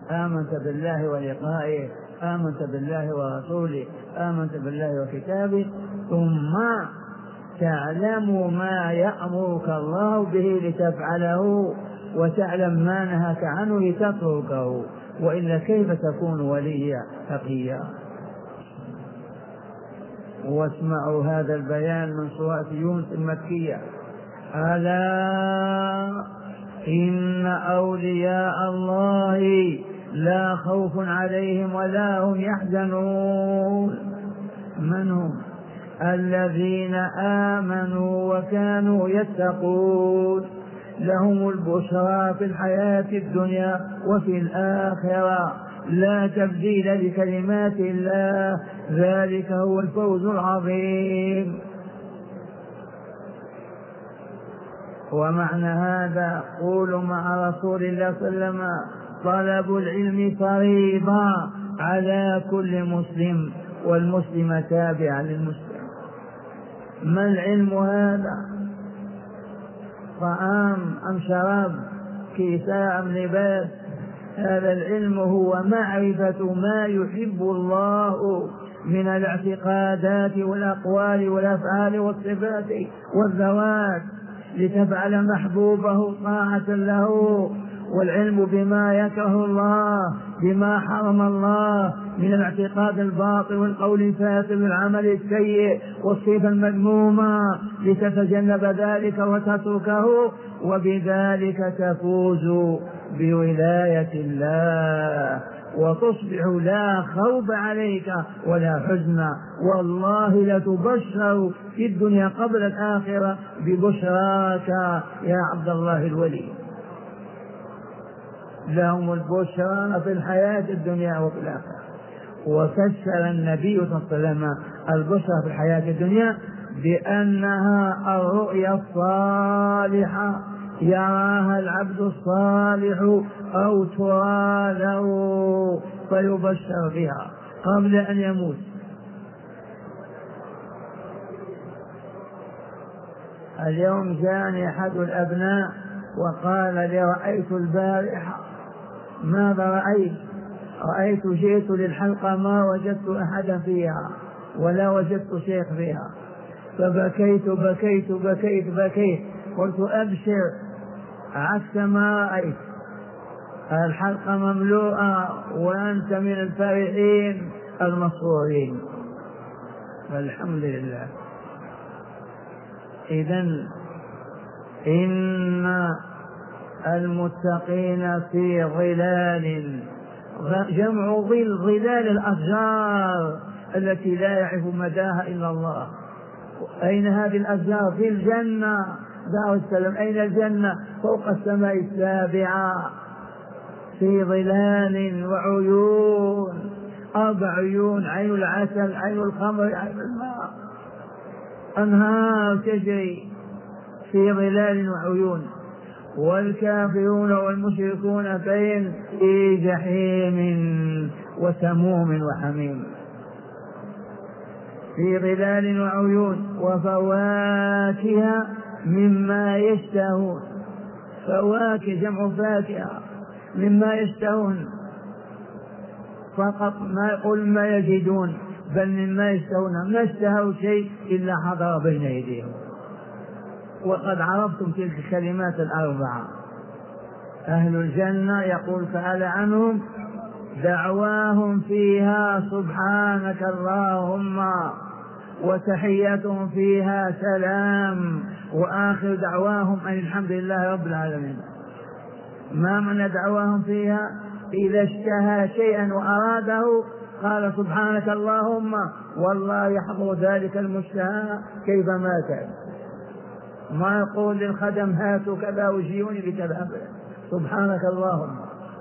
آمنت بالله ولقائه، آمنت بالله ورسوله، آمنت بالله وكتابه، ثم تعلم ما يأمرك الله به لتفعله، وتعلم ما نهاك عنه لتتركه، وإلا كيف تكون وليا تقيا؟ واسمعوا هذا البيان من سورة يونس المكية: ألا إن أولياء الله لا خوف عليهم ولا هم يحزنون. من هم؟ الذين آمنوا وكانوا يتقون، لهم البشرى في الحياة الدنيا وفي الآخرة، لا تبديل لكلمات الله، ذلك هو الفوز العظيم. ومعنى هذا قولوا مع رسول الله صلى الله عليه وسلم: طلب العلم فريضة على كل مسلم، والمسلم تابع للمسلم. ما العلم هذا؟ طعام أم شراب؟ كساء أم لباس؟ هذا العلم هو معرفة ما يحب الله من الاعتقادات والأقوال والأفعال والصفات والذوات، لتفعل محبوبه طاعة له، والعلم بما يكره الله، بما حرم الله من الاعتقاد الباطل والقول الفاسد والعمل السيء والصفة المذمومة، لتتجنب ذلك وتتركه، وبذلك تفوز بولاية الله، وتصبح لا خوف عليك ولا حزن، والله لتبشر في الدنيا قبل الآخرة ببشراك يا عبد الله الولي. لهم البشرى في الحياة الدنيا وفي الآخرة. وفسر النبي صلى الله عليه وسلم البشرى في الحياة الدنيا بأنها الرؤيا الصالحة يراها العبد الصالح أو ترى له فيبشر بها قبل أن يموت. اليوم جاءني أحد الأبناء وقال لي: رأيت البارحة. ماذا رأيت؟ رأيت جئت للحلقة ما وجدت أحدا فيها ولا وجدت شيخ فيها، فبكيت بكيت بكيت بكيت، قلت: أبشر عكس ما رأيت، الحلقة مملوءة وأنت من الفرحين المسرورين. والحمد لله. إذن إن المتقين في ظلال، جمع ظل، ظلال الأشجار التي لا يعرف مداها إلا الله. أين هذه الأشجار؟ في الجنة دار السلام. أين الجنة؟ فوق السماء السابعة، في ظلال وعيون، 4 عيون: عين العسل، عين الخمر، عين الماء، أنهار تجري في ظلال وعيون. والكافرون والمشركون فين؟ في جحيم وسموم وحميم، في ظلال وعيون. وفواكه مما يشتهون، فواكه جمع فاكهة، مما يشتهون، فقط ما يقول ما يجدون، بل مما يشتهون، ما اشتهوا شيء إلا حضر بين يديهم. وقد عرفتم تلك الكلمات الأربعة. أهل الجنة يقول تعالى عنهم: دعواهم فيها سبحانك اللهم، وتحياتهم فيها سلام، وآخر دعواهم أن الحمد لله رب العالمين. ما معنى دعواهم فيها؟ إذا اشتهى شيئا وأراده قال سبحانك اللهم، والله يحضر ذلك المشتهى كيفما كان. ما يقول للخدم هاتوا كذا وجيوني بكذا، سبحانك اللهم.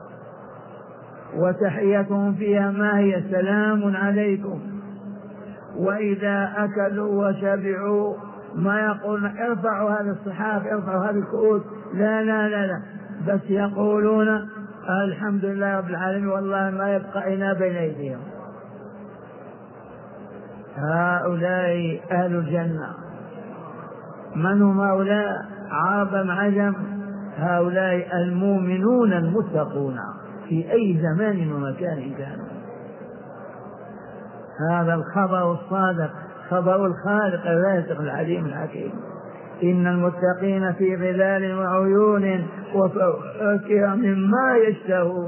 وتحيتهم فيها ما هي؟ سلام عليكم. وإذا أكلوا وشبعوا ما يقولون ارفعوا هذا الصحاف، ارفعوا هذه الكؤوس، لا لا لا لا، بس يقولون الحمد لله رب العالمين، والله ما يبقى إنا بين أيديهم. هؤلاء أهل الجنة. من هم هؤلاء؟ عرب عجم، هؤلاء المؤمنون المتقون في أي زمان ومكان كانوا. هذا الخبر الصادق، خبر الخالق الرازق العليم الحكيم. إن المتقين في ظلال وعيون وفواكه مما يشتهون.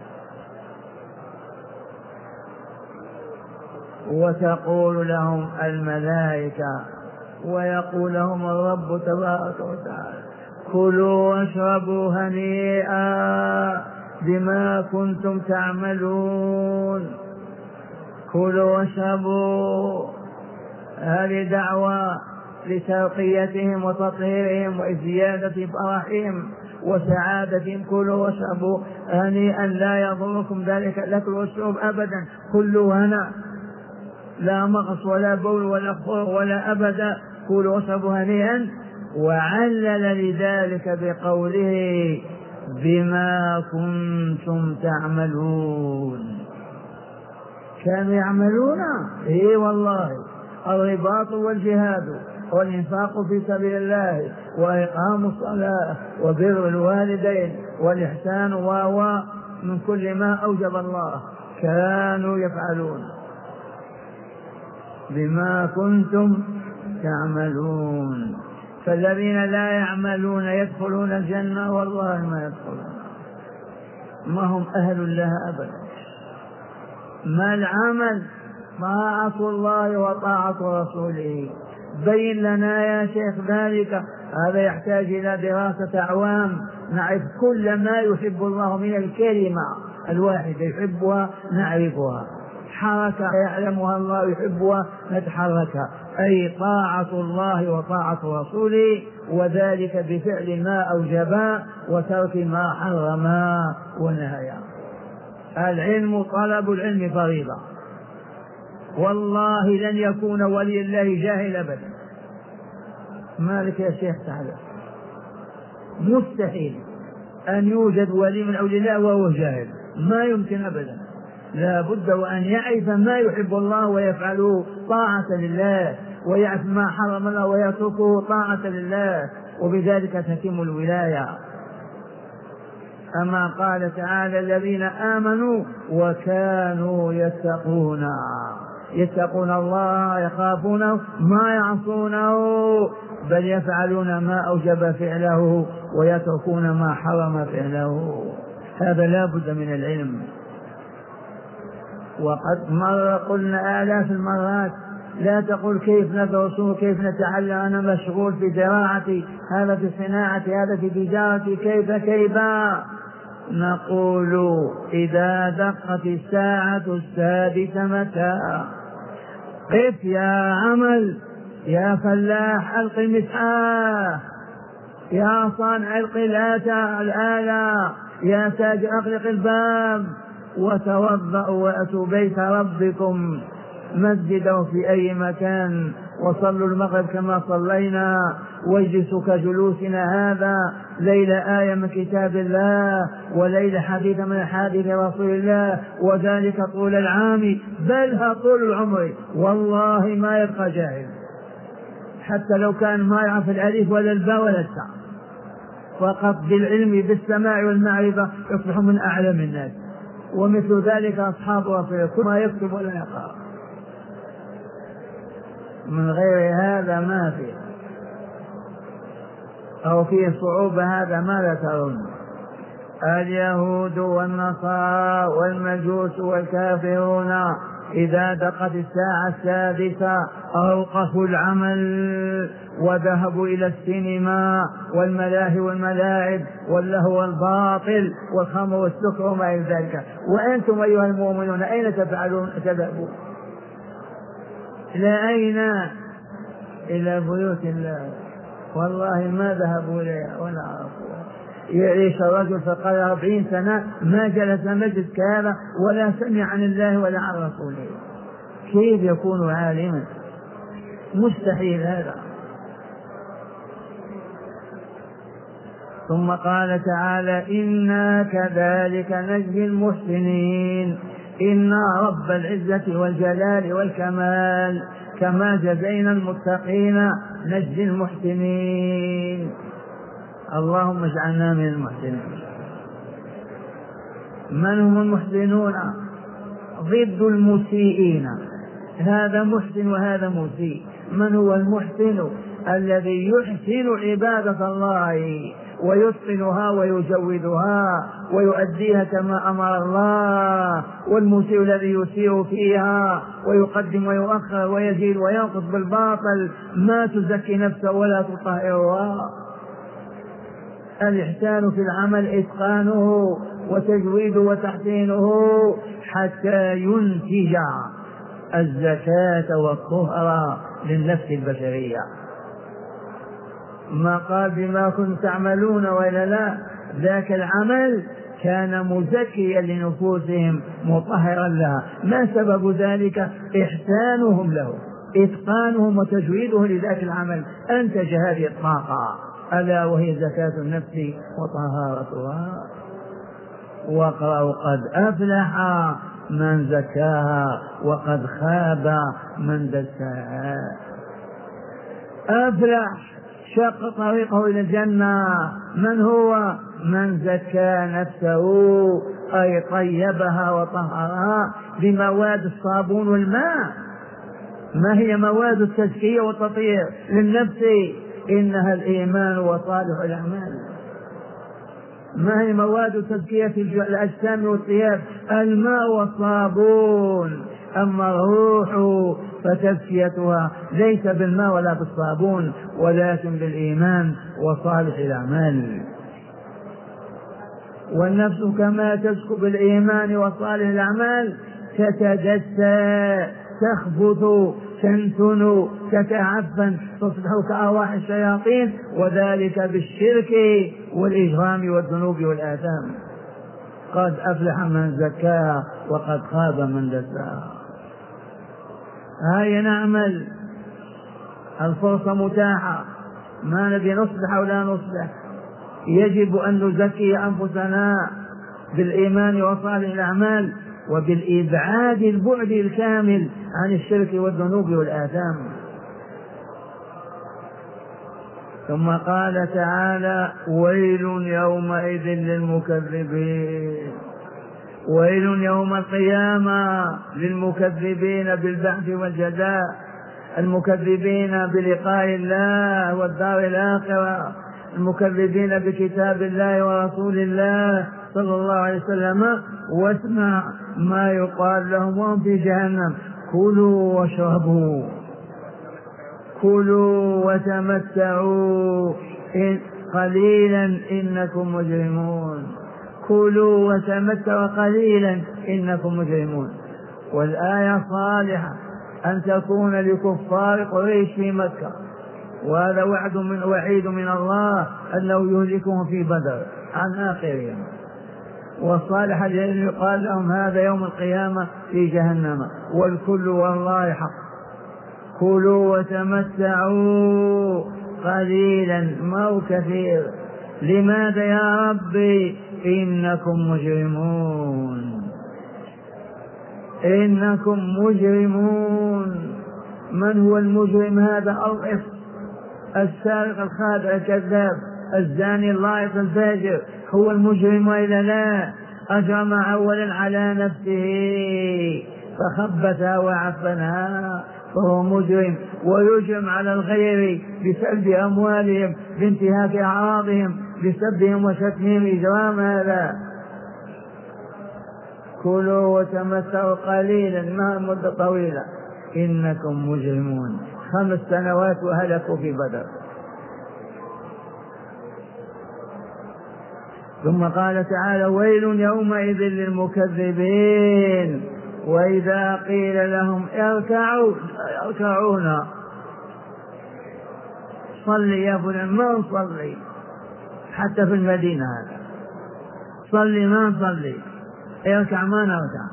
وتقول لهم الملائكة ويقول لهم الرب تبارك وتعالى كلوا واشربوا هنيئا بما كنتم تعملون. كلوا واشربوا، هذه دعوة لترقيتهم وتطهيرهم وزيادة فرحهم وسعادتهم. كلوا واشربوا هنيئا لا يضركم ذلك الأكل والشرب أبدا، كلوا هنا، لا مغص ولا بول ولا خور ولا أبدا، كلوا واشربوا هنيئا. وعلل لذلك بقوله بما كنتم تعملون. كانوا يعملون اي والله، الرباط والجهاد والإنفاق في سبيل الله وإقام الصلاة وبر الوالدين والإحسان من كل ما أوجب الله كانوا يفعلون. بما كنتم تعملون. فالذين لا يعملون يدخلون الجنة؟ والله ما يدخلون، ما هم أهل لها أبدا. ما العمل؟ طاعة الله وطاعة رسوله. بين لنا يا شيخ ذلك، هذا يحتاج إلى دراسة أعوام، نعرف كل ما يحب الله من الكلمة الواحدة يحبها نعرفها، حركة يعلمها الله يحبها نتحركها، أي طاعة الله وطاعة رسوله، وذلك بفعل ما أوجبا وترك ما حرما ونهيا. العلم، طلب العلم فريضة، والله لن يكون ولي الله جاهل أبدا. مالك يا شيخ تعالى، مستحيل أن يوجد ولي من أولياء الله وهو جاهل، ما يمكن أبدا. لا بد وأن يعرف ما يحب الله ويفعله طاعة لله، ويعرف ما حرم الله ويتركه طاعة لله، وبذلك تتم الولاية. أما قال تعالى الذين آمنوا وكانوا يتقون الله يخافونه ما يعصونه، بل يفعلون ما أوجب فعله ويتركون ما حرم فعله. هذا لا بد من العلم. وقد مر قلنا آلاف المرات، لا تقول كيف ندرس كيف نتعلم، أنا مشغول في زراعتي، هذا في صناعتي، هذا في تجارتي، كيف نقول إذا دقت الساعة 6 متى؟ قف يا عمل، يا فلاح ألق المسحاه، يا صانع الآلة، يا تاجر أغلق الباب، وتوضأوا وأتوا بيت ربكم مسجدا في أي مكان، وصلوا المغرب كما صلينا، واجلسوا كجلوسنا هذا، ليلة آية من كتاب الله، وليلة حديث من حديث رسول الله، وذلك طول العام، بل طول العمر. والله ما يبقى جاهل، حتى لو كان ما يعرف الألف ولا الباء ولا التاء، فقط بالعلم بالسماع والمعرفة يصبح من أعلم الناس. ومثل ذلك أصحاب رسول الله، كل ما يكتب ولا يقرأ، من غير هذا ما في، أو فيه صعوبة. هذا ماذا ترون؟ اليهود والنصارى والمجوس والكافرون إذا دقت الساعة 6 أوقفوا العمل وذهبوا إلى السينما والملاهي والملاعب واللهو والباطل والخمر والسكر وما إلى ذلك. وأنتم أيها المؤمنون أين تذهبون؟ إلى أين؟ إلى بيوت الله. والله ما ذهبوا إليها ولا عرفوها. يعيش الرجل فقال 40 سنة ما جلس مجلس كهذا ولا سمع عن الله ولا عن رسوله، كيف يكون عالما؟ مستحيل هذا. ثم قال تعالى إنا كذلك نجزي المحسنين، إنا رب العزة والجلال والكمال كما جزينا المتقين نجزي المحسنين. اللهم اجعلنا من المحسنين. من هم المحسنون؟ ضد المسيئين، هذا محسن وهذا مسيء. من هو المحسن؟ الذي يحسن عبادة الله ويتقنها ويجودها ويؤديها كما أمر الله، والمسيء الذي يسيء فيها ويقدم ويؤخر ويزيد وينقص بالباطل، ما تزكي نفسه ولا تطهرها. الإحسان في العمل إتقانه وتجويده وتحسينه حتى ينتج الزكاة والطهر للنفس البشرية. ما قال بما كنتم تعملون وإلا لا، ذاك العمل كان مزكيا لنفوسهم مطهرا لها. ما سبب ذلك؟ إحسانهم له، إتقانهم وتجويده لذاك العمل أنتج هذه الطاقة، ألا وهي زكاة النفس وطهارتها. واقرأوا قد أفلح من زكاها وقد خاب من دساها. أفلح شق طريقه إلى الجنة من هو؟ من زكى نفسه، أي طيبها وطهرها بمواد الصابون والماء. ما هي مواد التزكية والتطهير للنفس؟ إنها الإيمان وصالح الأعمال. ما هي مواد التزكية في الأجسام والثياب؟ الماء والصابون. أما الروح فتزكيتها ليس بالماء ولا بالصابون، ولكن بالإيمان وصالح الأعمال. والنفس كما تزكو بالإيمان وصالح الأعمال تتجسى، تخبث، تنتن، تتعفن، تصبح كأرواح الشياطين، وذلك بالشرك والإجرام والذنوب والآثام. قد أفلح من زكاها وقد خاب من دساها. هيا نعمل، الفرصة متاحة، ما نبي نصلح ولا نصلح. يجب أن نزكي أنفسنا بالإيمان وصالح الأعمال وبالإبعاد البعد الكامل عن الشرك والذنوب والآثام. ثم قال تعالى: ويل يومئذ للمكذبين. ويل يوم القيامة للمكذبين بالبعث والجزاء، المكذبين بلقاء الله والدار الآخرة، المكذبين بكتاب الله ورسول الله صلى الله عليه وسلم. واسمع ما يقال لهم وهم في جهنم: كلوا واشربوا، كلوا وتمتعوا قليلا إنكم مجرمون. كلوا وتمتعوا قليلا إنكم مجرمون. والآية صالحة أن تكون لكفار قريش في مكة، وهذا وعيد من الله أنه يهلكهم في بدر عن آخرهم. والصالح الذين يقال لهم هذا يوم القيامة في جهنم، والكل والله حق. كلوا وتمتعوا قليلا ما هو كثير. لماذا يا ربي؟ إنكم مجرمون، إنكم مجرمون. من هو المجرم؟ هذا أضعف: السارق، الخادع، الكذاب، الزاني، اللائق، الفاجر، هو المجرم وإلا لا؟ أجرم أولا على نفسه فخبثها وعفنها فهو مجرم، ويجرم على الغير بسلب أموالهم، بانتهاك أعراضهم، بسبهم وشتمهم، إجرام هذا. كلوا وتمتعوا قليلا، ما مدة طويلة، إنكم مجرمون. 5 سنوات وهلكوا في بدر. ثم قال تعالى: ويل يومئذ للمكذبين. وإذا قيل لهم اركعوا يركعون. صلي يا فلان، ما نصلي. حتى في المدينة هذا صلي ما نصلي، اركع ما نركع.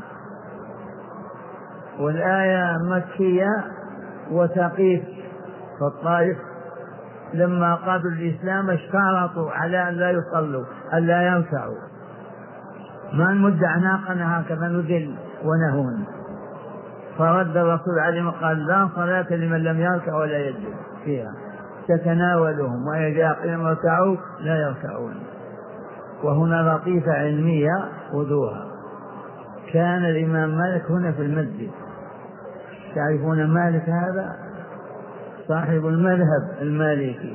والآية مكية وتقيف في الطائف لما قابلوا الإسلام اشترطوا على أن لا يصلوا، أن لا يركعوا. ما نمد أعناقنا هكذا نذل ونهون. فرد الرسول عليهم وقال: لا صلاة لمن لم يركع ولا يسجد فيها، تتناولهم، وإذا قيل اركعوا لا يركعون. وهنا لطيفة علمية خذوها. كان الإمام مالك هنا في المسجد، تعرفون مالك هذا صاحب المذهب المالكي،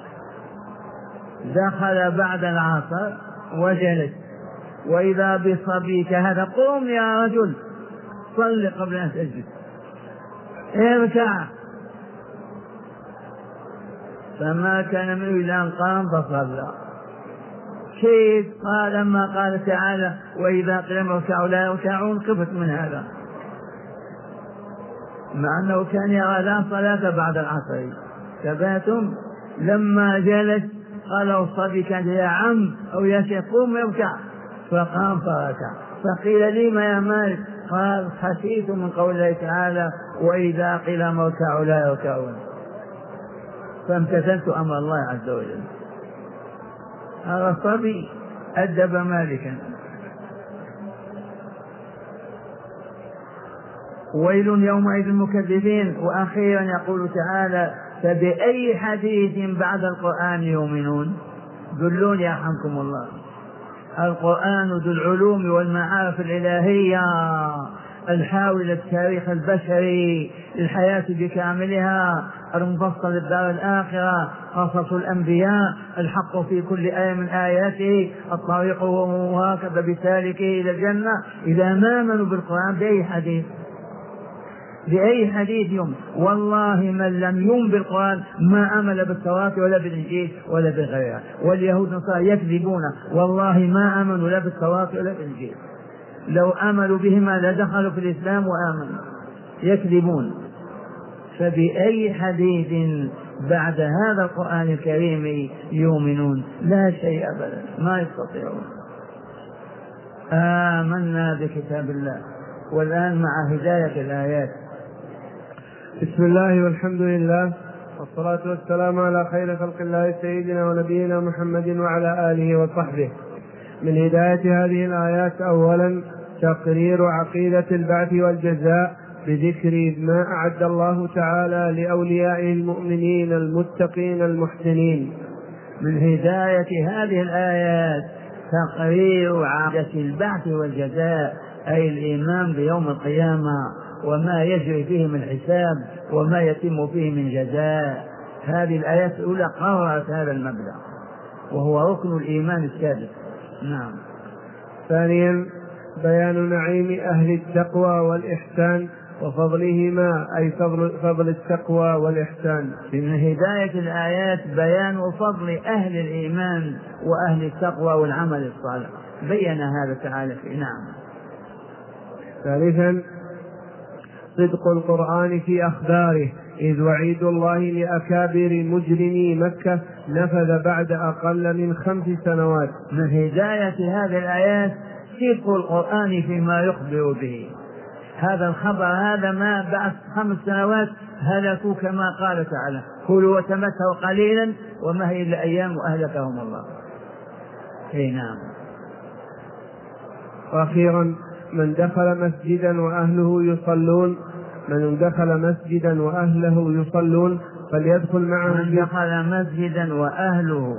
دخل بعد العصر وجلس، وإذا بصبيك هذا قم يا رجل صل قبل أن تسجد، اركع. فما كان منه إلا أن قام فصلى. كيف؟ قال لما قال تعالى وإذا قيل اركعوا لا يركعون، خفت من هذا، مع أنه كان يرى لا صلاة بعد العصر. تباتم لما جلس قال الصبي كان يا عم أو يا شيخ قم اركع، فقام فركع. فقيل لي ما يا مالك؟ قال خشيت من قول الله تعالى وإذا قيل اركعوا لا يركعون، فامتثلت أمر الله عز وجل. هذا الصبي أدب مالكا. ويل يومئذ المكذبين. وأخيرا يقول تعالى فبأي حديث بعد القرآن يؤمنون؟ دلوني يرحمكم الله. القرآن ذو العلوم والمعارف الإلهية الحاوي للتاريخ البشري للحياة بكاملها، المفصل للدار الآخرة، قصص الأنبياء، الحق في كل آية من آياته، الطريق وهكذا بسالكه إلى الجنة. إذا ما آمنوا بالقرآن بأي حديث؟ بأي حديث يوم؟ والله من لم يؤمن بالقرآن ما آمن بالتوراة ولا بالإنجيل ولا بغيرها. واليهود والنصارى يكذبون، والله ما آمنوا لا بالتوراة ولا بالإنجيل، لو آمنوا بهما لدخلوا في الإسلام وآمنوا، يكذبون. فبأي حديث بعد هذا القرآن الكريم يؤمنون؟ لا شيء أبدا، ما يستطيعون. آمنا بكتاب الله. والآن مع هداية الآيات. بسم الله والحمد لله والصلاة والسلام على خير خلق الله سيدنا ونبينا محمد وعلى آله وصحبه. من هداية هذه الآيات أولا تقرير عقيدة البعث والجزاء بذكر ما أعد الله تعالى لأوليائه المؤمنين المتقين المحسنين. من هداية هذه الآيات تقرير عقيدة البعث والجزاء، أي الإيمان بيوم القيامة وما يجري فيه من حساب وما يتم فيه من جزاء. هذه الآيات الأولى قررت هذا المبدأ وهو ركن الإيمان السادس. نعم. ثانيا بيان نعيم أهل التقوى والإحسان وفضلهما، أي فضل التقوى والإحسان. من هداية الآيات بيان فضل أهل الإيمان وأهل التقوى والعمل الصالح، بيّن هذا تعالى في. نعم. ثالثا صدق القرآن في أخباره، إذ وعيد الله لأكابر مجرمي مكة نفذ بعد أقل من 5 سنوات. من هداية هذه الآيات صدق القرآن فيما يخبر به. هذا الخبر هذا ما بعد 5 سنوات هلكوا كما قال تعالى كلوا وتمتعوا قليلا وما هي إلا أيام وأهلكهم الله. نعم. وأخيرا من دخل مسجدا وأهله يصلون فليدخل معهم. من دخل مسجدا وأهله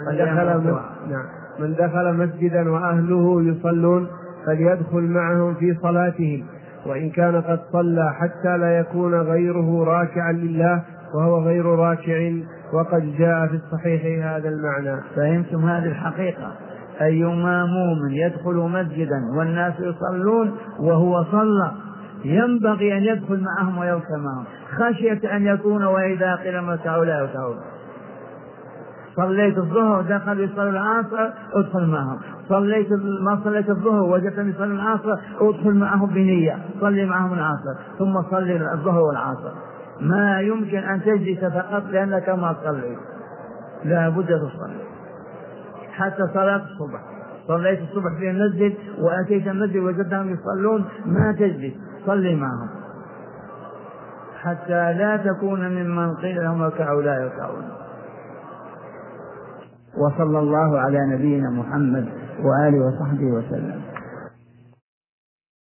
من دخل مسجدا وأهله يصلون فليدخل معهم في صلاتهم، وإن كان قد صلى حتى لا يكون غيره راكعا لله وهو غير راكع، وقد جاء في الصحيح هذا المعنى. فهمتم هذه الحقيقة؟ أيما مؤمن يدخل مسجدا والناس يصلون وهو صلى ينبغي أن يدخل معهم ويركع معهم، خشية أن يكون وإذا قيل اركعوا لا يركعون. صليت الظهر دخل يصلي العصر ادخل معهم، ما صليت الظهر وجدتم يصلي العصر ادخل معهم بنية، صلي معهم العصر ثم صلي الظهر والعصر. ما يمكن أن تجلس فقط لأنك ما صليت، لا بد تصلي. حتى صلاة الصبح، صليت الصبح في المسجد وأتيت المسجد وجدتهم يصلون ما تجلس، صلي معهم حتى لا تكون ممن قيل لهم اركعوا لا يركعون. وصلى الله على نبينا محمد وآله وصحبه وسلم.